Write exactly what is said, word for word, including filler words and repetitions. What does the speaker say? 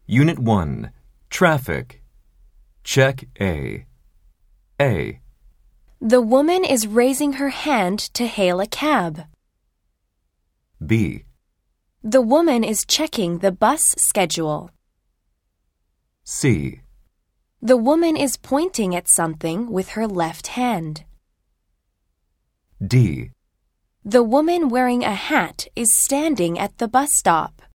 Unit one. Traffic. Check A. A. The woman is raising her hand to hail a cab. B. The woman is checking the bus schedule. C. The woman is pointing at something with her left hand. D. The woman wearing a hat is standing at the bus stop.